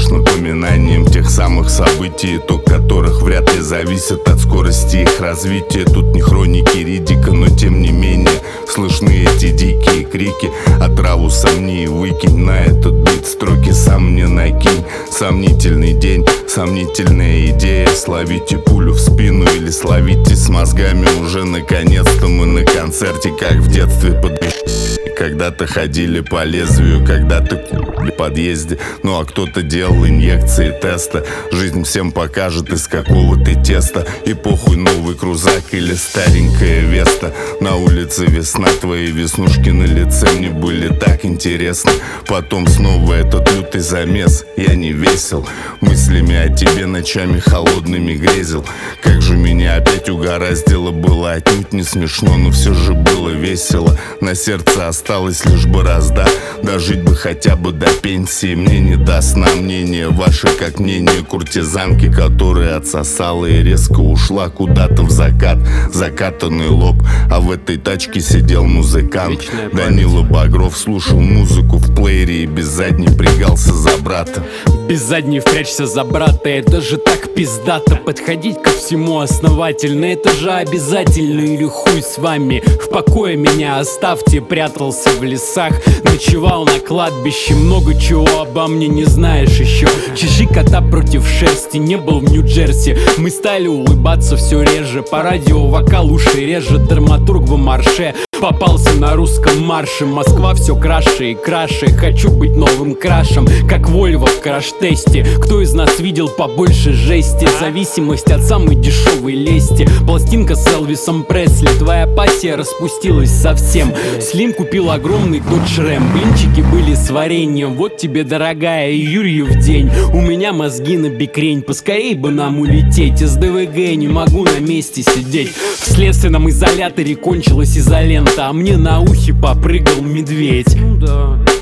лишь напоминанием тех самых событий, итог которых вряд ли зависит от скорости их развития. Тут не хроники Риддика, но тем не менее слышны эти дикие крики. Отраву сомни и выкинь на этот бит строки, сам мне накинь. Сомнительный день, сомнительная идея. Словите пулю в спину или словите с мозгами. Уже наконец-то мы на концерте, как в детстве под когда-то ходили по лезвию, когда-то в подъезде. Ну а кто-то делал инъекции теста. Жизнь всем покажет, из какого ты теста. И похуй, новый крузак или старенькая Веста. На улице весна, твои веснушки на лице мне были так интересны. Потом снова этот лютый замес. Я не весел, мыслями о тебе ночами холодными грезил. Как же меня опять угораздило, было отнюдь не смешно, но все же было весело. На сердце осталась лишь борозда. Дожить бы хотя бы до пенсии. Мне не даст на мнение ваше, как мнение куртизанки, которая отсосала и резко ушла куда-то в закат. Закатанный лоб, а в этой тачке сидел музыкант. Данила Багров слушал музыку в плеере и без задней пригался за брата. Без задней впрячься за брата, это же так пиздато. Подходить ко всему основательно, это же обязательно. Или хуй с вами, в покое меня оставьте. Прятался в лесах, ночевал на кладбище. Много чего обо мне не знаешь еще. Чеши кота против шерсти, не был в Нью-Джерси. Мы стали улыбаться все реже. По радио вокал уши режет, драматург в марше. Попался на русском марше. Москва все краше и краше. Хочу быть новым крашем, как Вольво в краш-тесте. Кто из нас видел побольше жести? Зависимость от самой дешевой лести. Пластинка с Элвисом Пресли. Твоя пассия распустилась совсем. Слим купил огромный Dodge Ram. Блинчики были с вареньем. Вот тебе, дорогая, Юрьев день. У меня мозги на бикрень. Поскорей бы нам улететь. Из ДВГ не могу на месте сидеть. В следственном изоляторе кончилась изолента, а мне на ухе попрыгал медведь. Ну да.